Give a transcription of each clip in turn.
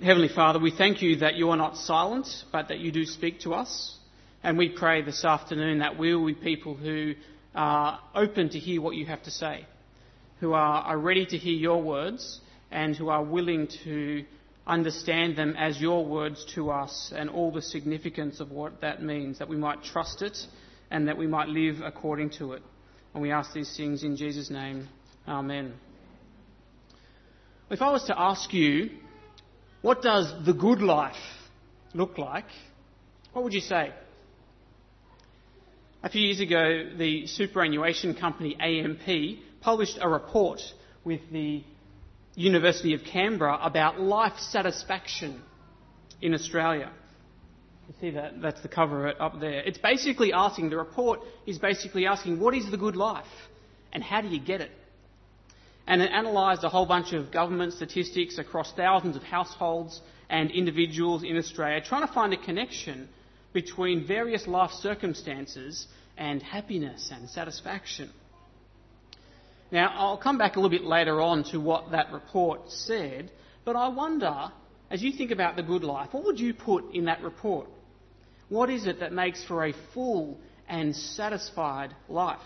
Heavenly Father, we thank you that you are not silent, but that you do speak to us. And we pray this afternoon that we will be people who are open to hear what you have to say, who are ready to hear your words, and who are willing to understand them as your words to us and all the significance of what that means, that we might trust it and that we might live according to it. And we ask these things in Jesus' name. Amen. If I was to ask you, what does the good life look like? What would you say? A few years ago, the superannuation company AMP published a report with the University of Canberra about life satisfaction in Australia. You see that? That's the cover of it up there. It's basically asking, the report is basically asking, what is the good life and how do you get it? And it analysed a whole bunch of government statistics across thousands of households and individuals in Australia, trying to find a connection between various life circumstances and happiness and satisfaction. Now, I'll come back a little bit later on to what that report said, but I wonder, as you think about the good life, what would you put in that report? What is it that makes for a full and satisfied life?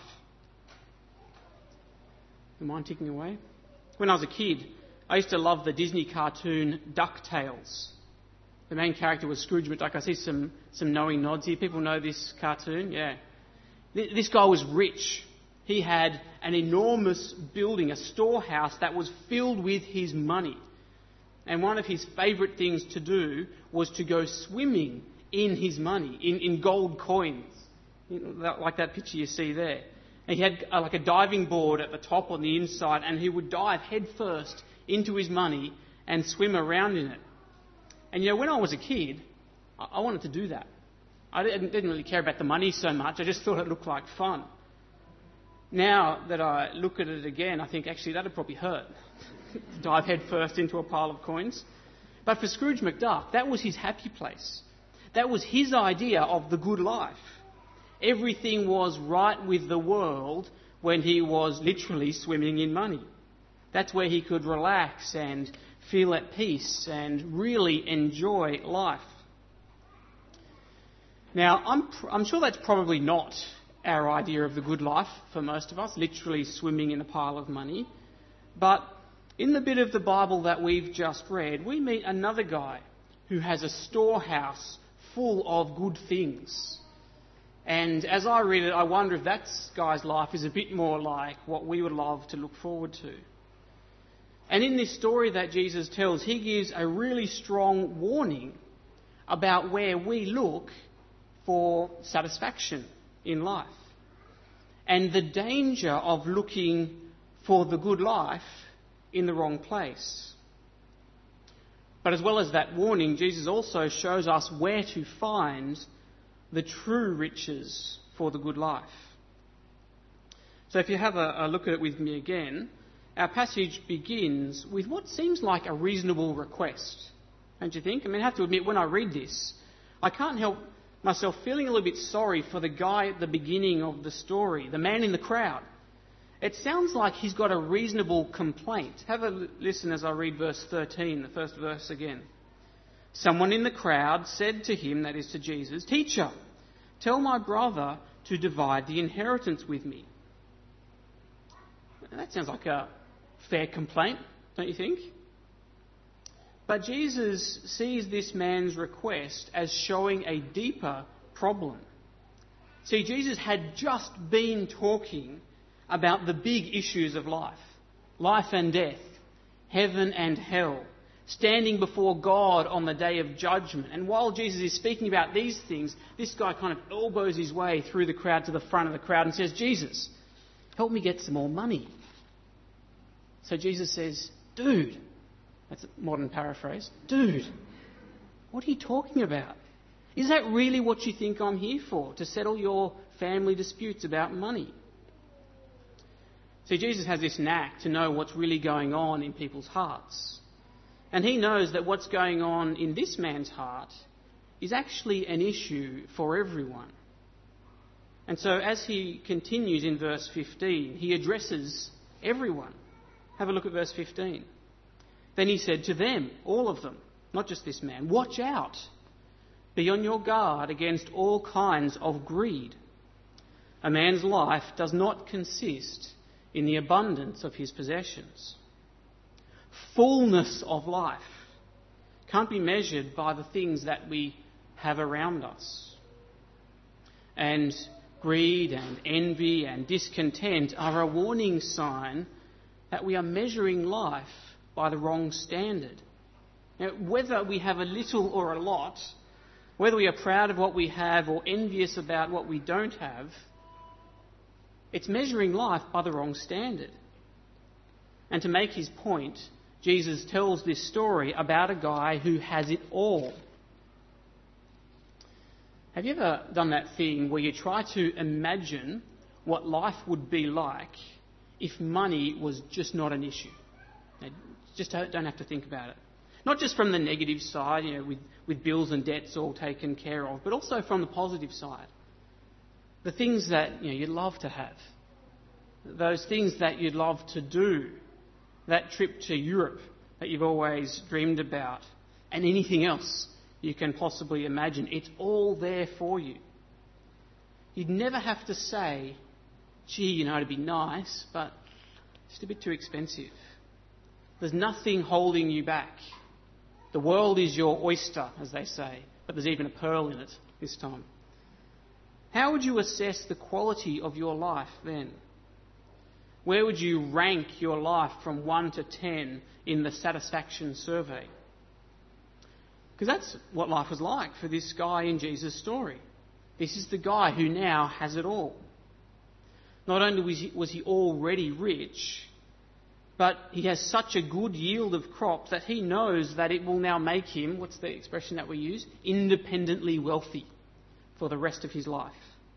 Am I ticking away? When I was a kid, I used to love the Disney cartoon DuckTales. The main character was Scrooge McDuck. I see some knowing nods here. People know this cartoon? Yeah. This guy was rich. He had an enormous building, a storehouse that was filled with his money. And one of his favourite things to do was to go swimming in his money, in gold coins, like that picture you see there. And he had like a diving board at the top on the inside, and he would dive headfirst into his money and swim around in it. And when I was a kid, I wanted to do that. I didn't really care about the money so much. I just thought it looked like fun. Now that I look at it again, I think actually that'd probably hurt. Dive headfirst into a pile of coins. But for Scrooge McDuck, that was his happy place. That was his idea of the good life. Everything was right with the world when he was literally swimming in money. That's where he could relax and feel at peace and really enjoy life. Now, I'm sure that's probably not our idea of the good life for most of us, literally swimming in a pile of money. But in the bit of the Bible that we've just read, we meet another guy who has a storehouse full of good things. And as I read it, I wonder if that guy's life is a bit more like what we would love to look forward to. And in this story that Jesus tells, he gives a really strong warning about where we look for satisfaction in life and the danger of looking for the good life in the wrong place. But as well as that warning, Jesus also shows us where to find the true riches for the good life. So if you have a look at it with me again, our passage begins with what seems like a reasonable request, don't you think? I mean, I have to admit, when I read this, I can't help myself feeling a little bit sorry for the guy at the beginning of the story, the man in the crowd. It sounds like he's got a reasonable complaint. Have a listen as I read verse 13, the first verse again. Someone in the crowd said to him, that is to Jesus, "Teacher, tell my brother to divide the inheritance with me." That sounds like a fair complaint, don't you think? But Jesus sees this man's request as showing a deeper problem. See, Jesus had just been talking about the big issues of life and death, heaven and hell, standing before God on the day of judgment. And while Jesus is speaking about these things, this guy kind of elbows his way through the crowd to the front of the crowd and says, "Jesus, help me get some more money." So Jesus says, "Dude," that's a modern paraphrase, "Dude, what are you talking about? Is that really what you think I'm here for, to settle your family disputes about money?" See, Jesus has this knack to know what's really going on in people's hearts. And he knows that what's going on in this man's heart is actually an issue for everyone. And so as he continues in verse 15, he addresses everyone. Have a look at verse 15. Then he said to them, all of them, not just this man, watch out. Be on your guard against all kinds of greed. A man's life does not consist in the abundance of his possessions. Fullness of life can't be measured by the things that we have around us. And greed and envy and discontent are a warning sign that we are measuring life by the wrong standard. Now, whether we have a little or a lot, whether we are proud of what we have or envious about what we don't have, it's measuring life by the wrong standard. And to make his point, Jesus tells this story about a guy who has it all. Have you ever done that thing where you try to imagine what life would be like if money was just not an issue? Now, just don't have to think about it. Not just from the negative side, with bills and debts all taken care of, but also from the positive side. The things that you'd love to have. Those things that you'd love to do. That trip to Europe that you've always dreamed about. And anything else you can possibly imagine. It's all there for you. You'd never have to say, gee, it'd be nice, but just a bit too expensive. There's nothing holding you back. The world is your oyster, as they say, but there's even a pearl in it this time. How would you assess the quality of your life then? Where would you rank your life from 1 to 10 in the satisfaction survey? Because that's what life was like for this guy in Jesus' story. This is the guy who now has it all. Not only was he already rich, but he has such a good yield of crops that he knows that it will now make him, what's the expression that we use? Independently wealthy for the rest of his life.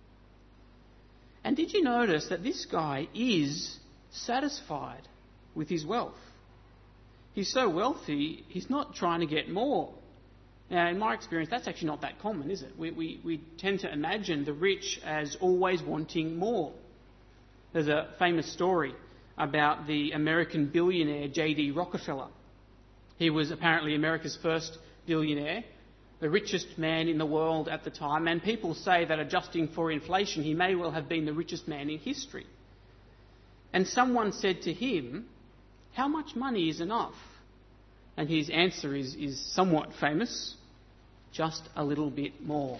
And did you notice that this guy is satisfied with his wealth? He's so wealthy, he's not trying to get more. Now, in my experience, that's actually not that common, is it? We tend to imagine the rich as always wanting more. There's a famous story about the American billionaire J.D. Rockefeller. He was apparently America's first billionaire, the richest man in the world at the time, and people say that adjusting for inflation, he may well have been the richest man in history. And someone said to him, how much money is enough? And his answer is somewhat famous, just a little bit more.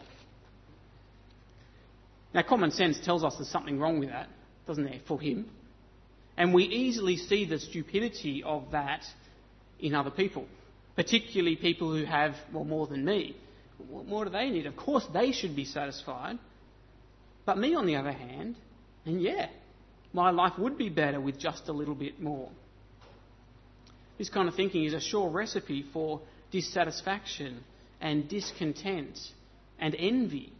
Now, common sense tells us there's something wrong with that, doesn't there, for him? And we easily see the stupidity of that in other people, particularly people who have, more than me. What more do they need? Of course, they should be satisfied. But me, on the other hand, my life would be better with just a little bit more. This kind of thinking is a sure recipe for dissatisfaction and discontent and envy.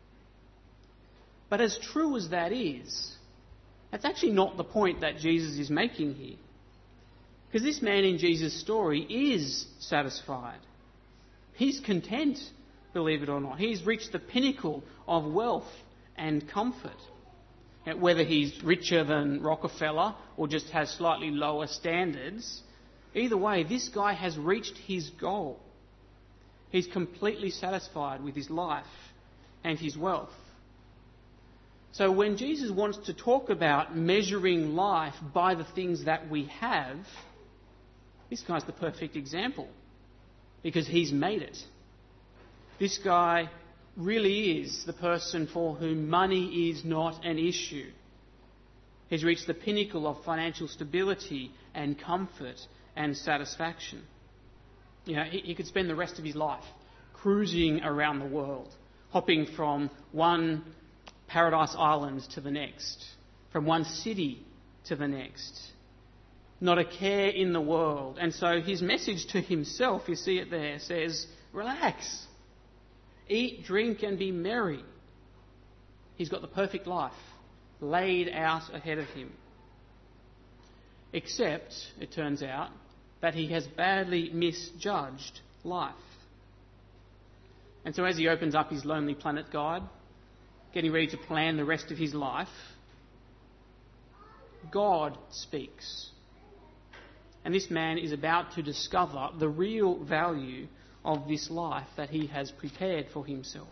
But as true as that is, that's actually not the point that Jesus is making here. Because this man in Jesus' story is satisfied. He's content, believe it or not. He's reached the pinnacle of wealth and comfort. Whether he's richer than Rockefeller or just has slightly lower standards, either way, this guy has reached his goal. He's completely satisfied with his life and his wealth. So when Jesus wants to talk about measuring life by the things that we have, this guy's the perfect example because he's made it. This guy really is the person for whom money is not an issue. He's reached the pinnacle of financial stability and comfort and satisfaction. He could spend the rest of his life cruising around the world, hopping from one paradise island to the next, from one city to the next. Not a care in the world. And so his message to himself, you see it there, says, relax, eat, drink and be merry. He's got the perfect life laid out ahead of him. Except, it turns out, that he has badly misjudged life. And so as he opens up his Lonely Planet guide, getting ready to plan the rest of his life, God speaks. And this man is about to discover the real value of this life that he has prepared for himself.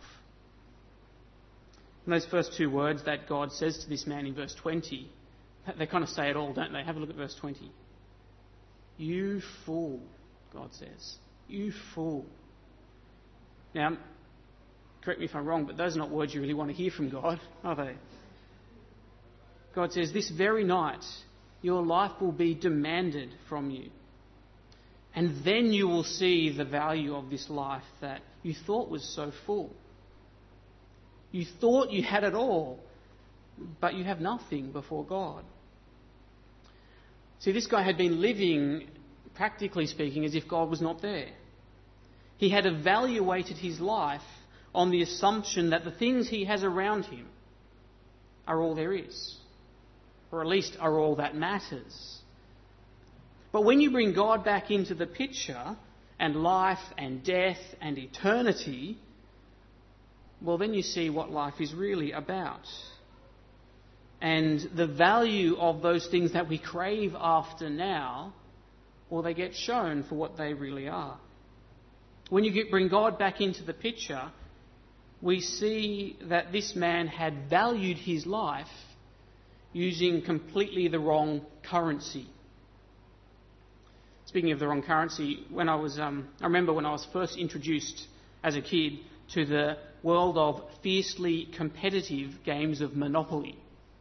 And those first two words that God says to this man in verse 20, they kind of say it all, don't they? Have a look at verse 20. You fool, God says. You fool. Now, correct me if I'm wrong, but those are not words you really want to hear from God, are they? God says, this very night, your life will be demanded from you. And then you will see the value of this life that you thought was so full. You thought you had it all, but you have nothing before God. See, this guy had been living, practically speaking, as if God was not there. He had evaluated his life on the assumption that the things he has around him are all there is, or at least are all that matters. But when you bring God back into the picture, and life and death and eternity, well, then you see what life is really about. And the value of those things that we crave after now, well, they get shown for what they really are. When you bring God back into the picture, we see that this man had valued his life using completely the wrong currency. Speaking of the wrong currency, I remember when I was first introduced as a kid to the world of fiercely competitive games of Monopoly.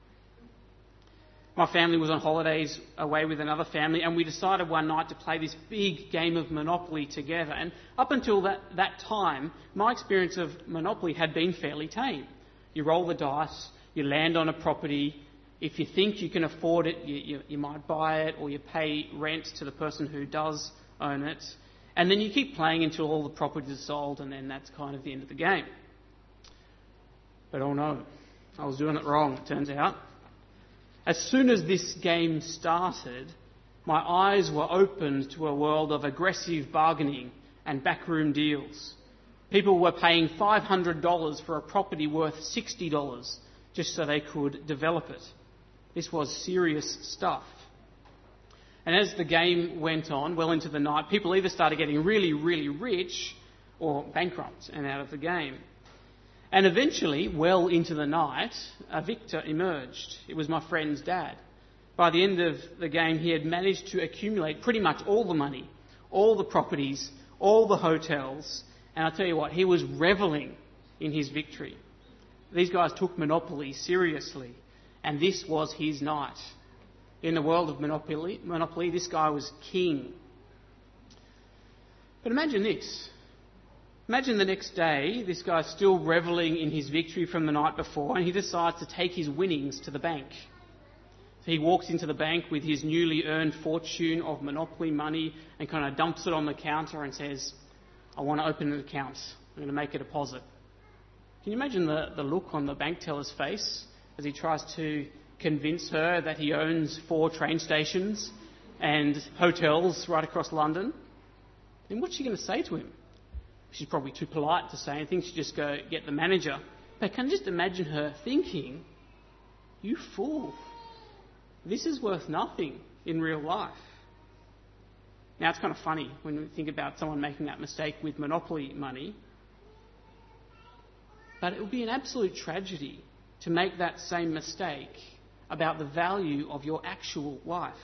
My family was on holidays away with another family, and we decided one night to play this big game of Monopoly together. And up until that time, my experience of Monopoly had been fairly tame. You roll the dice, you land on a property. If you think you can afford it, you might buy it, or you pay rent to the person who does own it. And then you keep playing until all the properties are sold, and then that's kind of the end of the game. But oh no, I was doing it wrong, it turns out. As soon as this game started, my eyes were opened to a world of aggressive bargaining and backroom deals. People were paying $500 for a property worth $60 just so they could develop it. This was serious stuff. And as the game went on, well into the night, people either started getting really, really rich or bankrupt and out of the game. And eventually, well into the night, a victor emerged. It was my friend's dad. By the end of the game, he had managed to accumulate pretty much all the money, all the properties, all the hotels. And I'll tell you what, he was revelling in his victory. These guys took Monopoly seriously, and this was his night. In the world of Monopoly, this guy was king. But imagine this. Imagine the next day, this guy's still revelling in his victory from the night before, and he decides to take his winnings to the bank. So he walks into the bank with his newly earned fortune of Monopoly money and kind of dumps it on the counter and says, I want to open an account. I'm going to make a deposit. Can you imagine the look on the bank teller's face as he tries to convince her that he owns 4 train stations and hotels right across London? And what's she going to say to him? She's probably too polite to say anything. She'd just go get the manager. But can you just imagine her thinking, you fool, this is worth nothing in real life. Now, it's kind of funny when we think about someone making that mistake with Monopoly money. But it would be an absolute tragedy to make that same mistake about the value of your actual life.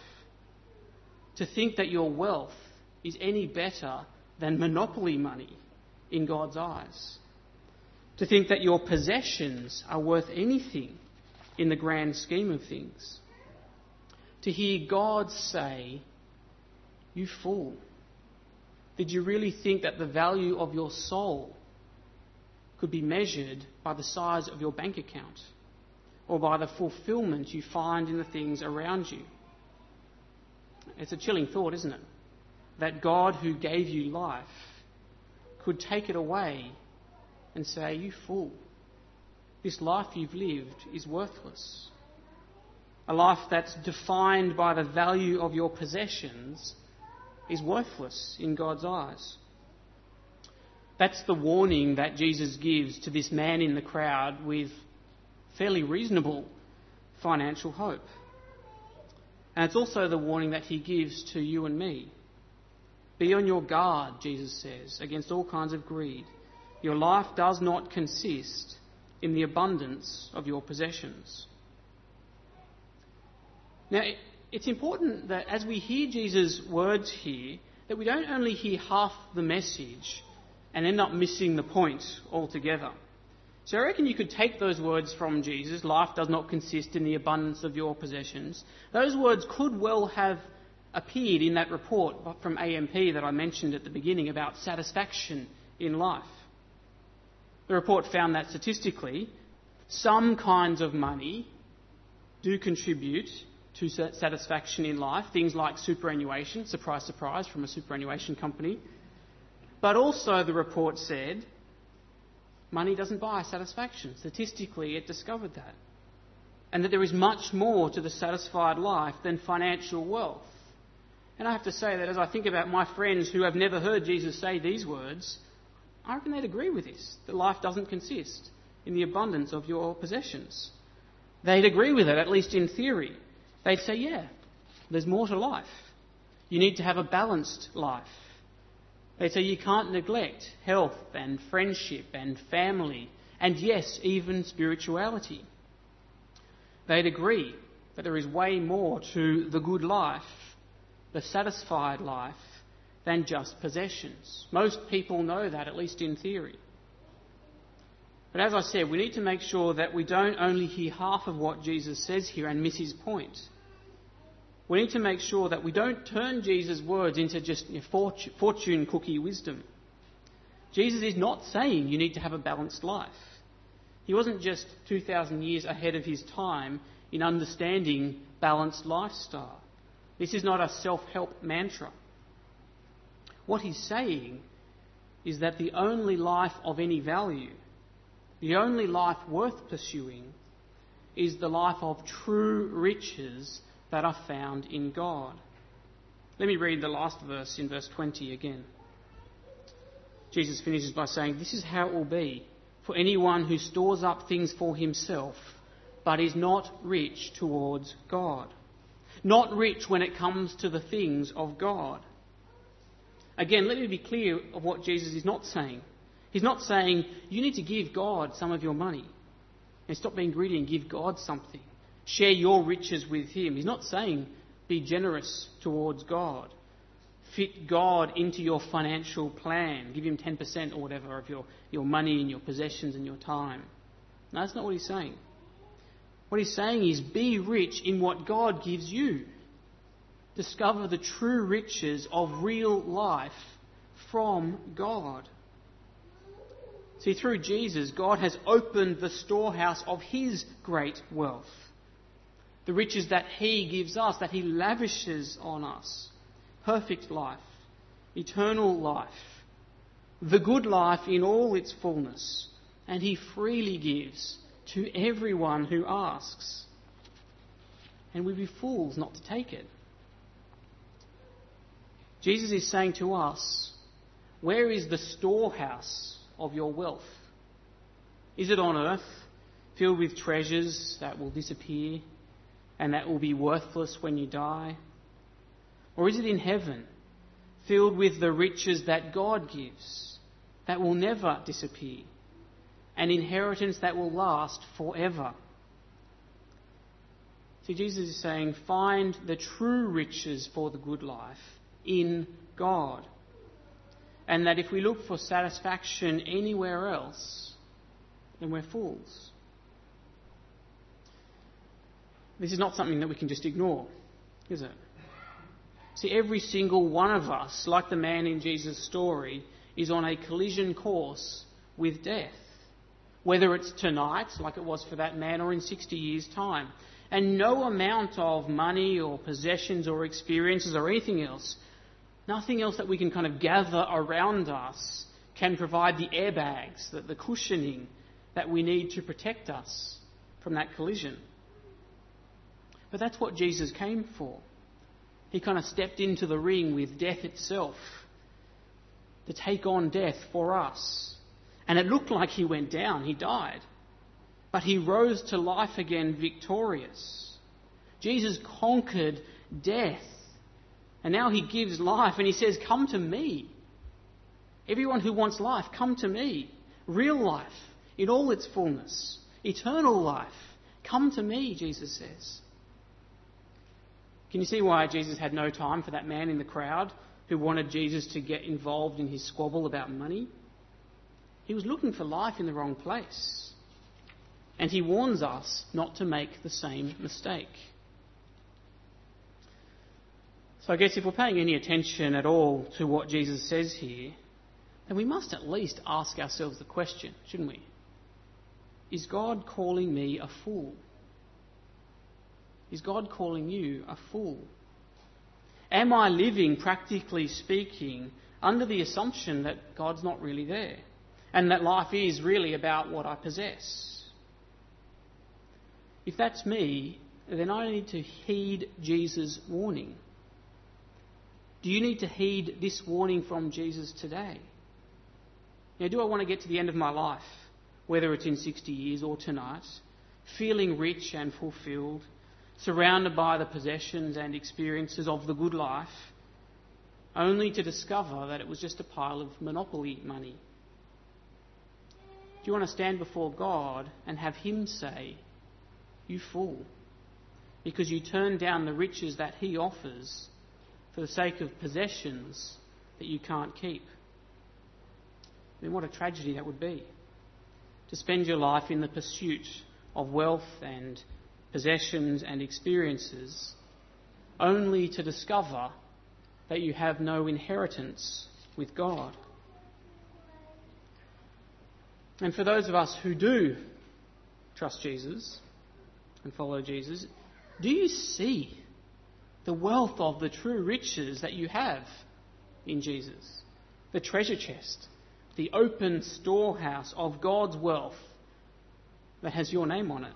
To think that your wealth is any better than Monopoly money in God's eyes. To think that your possessions are worth anything in the grand scheme of things. To hear God say, you fool, did you really think that the value of your soul could be measured by the size of your bank account or by the fulfillment you find in the things around you? It's a chilling thought, isn't it? That God who gave you life could take it away and say, you fool, this life you've lived is worthless. A life that's defined by the value of your possessions is worthless in God's eyes. That's the warning that Jesus gives to this man in the crowd with fairly reasonable financial hope. And it's also the warning that he gives to you and me. Be on your guard, Jesus says, against all kinds of greed. Your life does not consist in the abundance of your possessions. Now, it's important that as we hear Jesus' words here, that we don't only hear half the message and end up missing the point altogether. So I reckon you could take those words from Jesus, life does not consist in the abundance of your possessions. Those words could well have appeared in that report from AMP that I mentioned at the beginning about satisfaction in life. The report found that statistically, some kinds of money do contribute to satisfaction in life, things like superannuation, surprise, surprise, from a superannuation company. But also the report said, money doesn't buy satisfaction. Statistically, it discovered that. And that there is much more to the satisfied life than financial wealth. And I have to say that as I think about my friends who have never heard Jesus say these words, I reckon they'd agree with this, that life doesn't consist in the abundance of your possessions. They'd agree with it, at least in theory. They'd say, yeah, there's more to life. You need to have a balanced life. They'd say you can't neglect health and friendship and family and, yes, even spirituality. They'd agree that there is way more to the good life, the satisfied life, than just possessions. Most people know that, at least in theory. But as I said, we need to make sure that we don't only hear half of what Jesus says here and miss his point. We need to make sure that we don't turn Jesus' words into just fortune cookie wisdom. Jesus is not saying you need to have a balanced life. He wasn't just 2,000 years ahead of his time in understanding balanced lifestyle. This is not a self-help mantra. What he's saying is that the only life of any value, the only life worth pursuing, is the life of true riches that are found in God. Let me read the last verse in verse 20 again. Jesus finishes by saying, "This is how it will be for anyone who stores up things for himself, but is not rich towards God." Not rich when it comes to the things of God. Again, let me be clear of what Jesus is not saying. He's not saying you need to give God some of your money and stop being greedy and give God something. Share your riches with him. He's not saying be generous towards God. Fit God into your financial plan. Give him 10% or whatever of your money and your possessions and your time. No, that's not what he's saying. What he's saying is be rich in what God gives you. Discover the true riches of real life from God. See, through Jesus, God has opened the storehouse of his great wealth. The riches that he gives us, that he lavishes on us. Perfect life, eternal life, the good life in all its fullness. And he freely gives to everyone who asks. And we'd be fools not to take it. Jesus is saying to us, where is the storehouse of your wealth? Is it on earth, filled with treasures that will disappear and that will be worthless when you die? Or is it in heaven, filled with the riches that God gives, that will never disappear, an inheritance that will last forever? See, Jesus is saying, find the true riches for the good life in God. And that if we look for satisfaction anywhere else, then we're fools. This is not something that we can just ignore, is it? See, every single one of us, like the man in Jesus' story, is on a collision course with death. Whether it's tonight, like it was for that man, or in 60 years' time. And no amount of money or possessions or experiences or anything else, nothing else that we can kind of gather around us can provide the airbags, the cushioning that we need to protect us from that collision. But that's what Jesus came for. He kind of stepped into the ring with death itself to take on death for us. And it looked like he went down, he died. But he rose to life again victorious. Jesus conquered death. And now he gives life and he says, come to me. Everyone who wants life, come to me. Real life in all its fullness. Eternal life. Come to me, Jesus says. Can you see why Jesus had no time for that man in the crowd who wanted Jesus to get involved in his squabble about money? He was looking for life in the wrong place. And he warns us not to make the same mistake. So I guess if we're paying any attention at all to what Jesus says here, then we must at least ask ourselves the question, shouldn't we? Is God calling me a fool? Is God calling you a fool? Am I living, practically speaking, under the assumption that God's not really there and that life is really about what I possess? If that's me, then I need to heed Jesus' warning. Do you need to heed this warning from Jesus today? Now, do I want to get to the end of my life, whether it's in 60 years or tonight, feeling rich and fulfilled, surrounded by the possessions and experiences of the good life, only to discover that it was just a pile of monopoly money? Do you want to stand before God and have him say, you fool, because you turned down the riches that he offers for the sake of possessions that you can't keep? I mean, what a tragedy that would be, to spend your life in the pursuit of wealth and possessions and experiences, only to discover that you have no inheritance with God. And for those of us who do trust Jesus and follow Jesus, do you see the wealth of the true riches that you have in Jesus? The treasure chest, the open storehouse of God's wealth that has your name on it?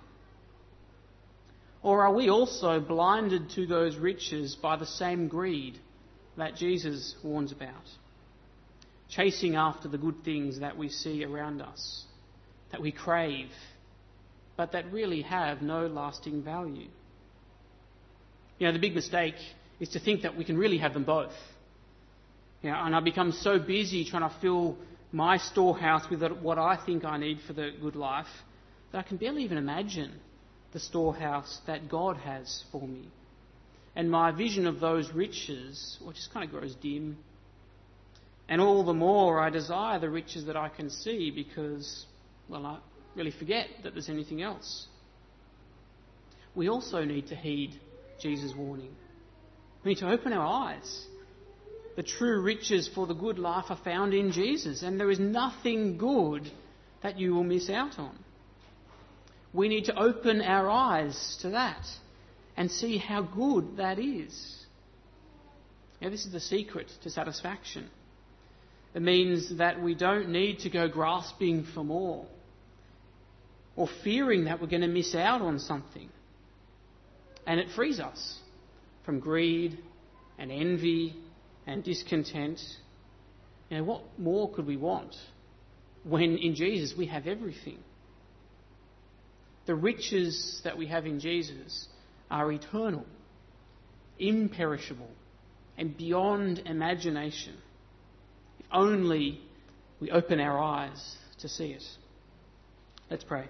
Or are we also blinded to those riches by the same greed that Jesus warns about? Chasing after the good things that we see around us, that we crave, but that really have no lasting value. You know, the big mistake is to think that we can really have them both. You know, and I become so busy trying to fill my storehouse with what I think I need for the good life that I can barely even imagine the storehouse that God has for me. And my vision of those riches, well, just kind of grows dim. And all the more I desire the riches that I can see because, well, I really forget that there's anything else. We also need to heed Jesus' warning. We need to open our eyes. The true riches for the good life are found in Jesus, and there is nothing good that you will miss out on. We need to open our eyes to that and see how good that is. Now, this is the secret to satisfaction. It means that we don't need to go grasping for more or fearing that we're going to miss out on something. And it frees us from greed and envy and discontent. You know, what more could we want when in Jesus we have everything? The riches that we have in Jesus are eternal, imperishable, and beyond imagination. If only we open our eyes to see it. Let's pray.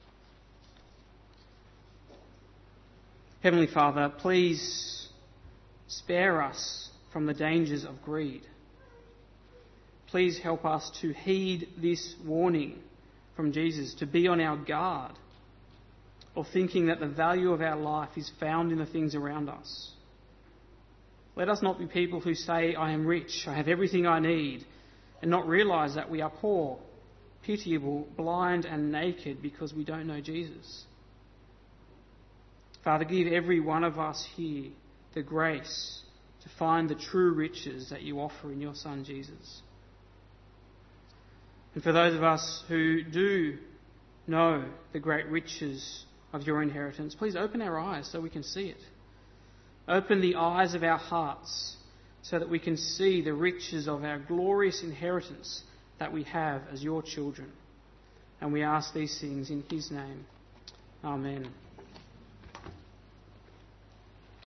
Heavenly Father, please spare us from the dangers of greed. Please help us to heed this warning from Jesus, to be on our guard of thinking that the value of our life is found in the things around us. Let us not be people who say, I am rich, I have everything I need, and not realise that we are poor, pitiable, blind and naked because we don't know Jesus. Father, give every one of us here the grace to find the true riches that you offer in your Son, Jesus. And for those of us who do know the great riches of your inheritance, please open our eyes so we can see it. Open the eyes of our hearts so that we can see the riches of our glorious inheritance that we have as your children. And we ask these things in his name. Amen.